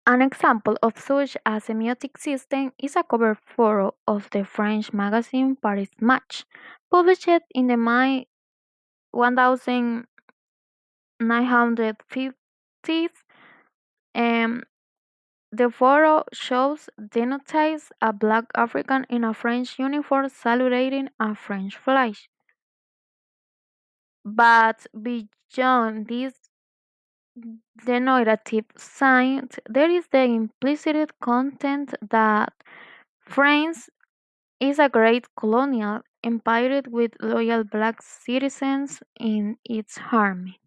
An example of such a semiotic system is a cover photo of the French magazine Paris Match, published in the May 1950s. Um, the photo shows denotes a black African in a French uniform saluting a French flag. But beyond this denotative sign, there is the implicit content that France is a great colonial empire with loyal black citizens in its army.